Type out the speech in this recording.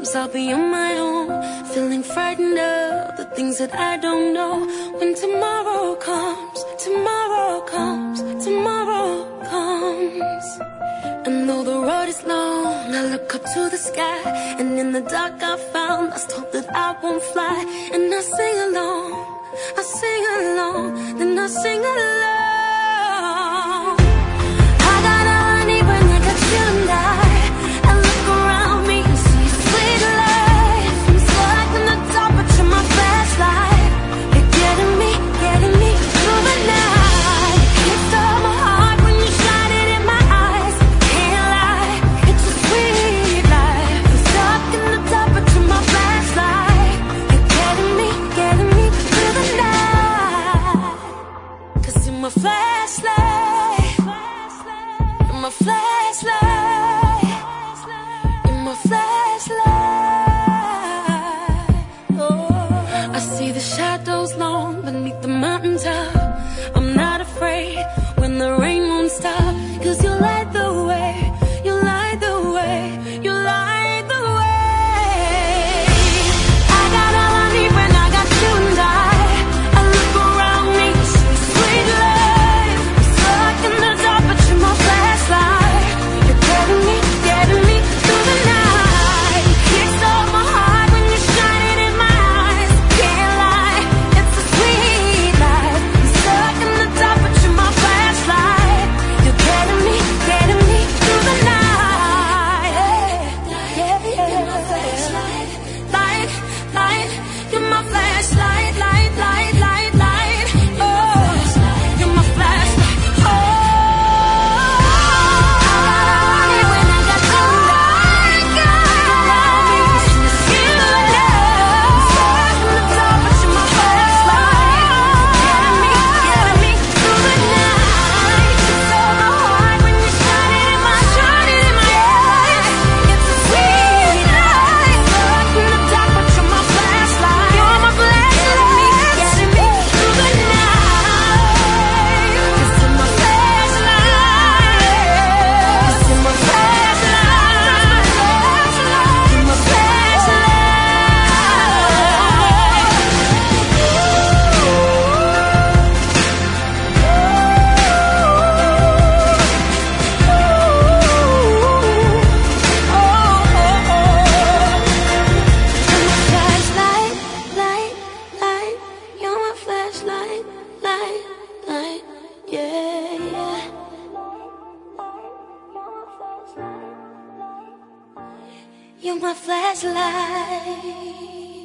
Sometimes I'll be on my own, feeling frightened of the things that I don't know. When tomorrow comes, tomorrow comes, tomorrow comes. And though the road is long, I look up to the sky, and in the dark I found lost hope that I won't fly. And I sing along, I sing along, then I sing along. I got all I need when I got you and I look around me and see a sweet life. I'm stuck in the dark, but you're my flashlight. You're getting me through the night. You stole my heart when you shine it in my eyes. Can't lie, it's a sweet life. I'm stuck in the dark, but you're my flashlight. You're getting me through the night. 'Cause you're my flashlight. You're my flashlight. You're my flashlight. Oh, I see the shadows long beneath the mountaintop. I'm not afraid when the rain won't stop. 'Cause you light the way, you light the way, you light the way. I got all I need when I got you and I look around me, see sweet life. I'm stuck in the dark, but you're my flashlight. You're getting me through the night. Kick stole my heart when you shine it in my eyes. Can't lie, it's a sweet life. I'm stuck in the dark, but you're my flashlight. You're getting me through the night. Yeah, yeah. You're my flashlight, light, light. You're my flashlight, light, light, light, light. Oh, you're my flashlight. Oh, when I got you, you're my flashlight.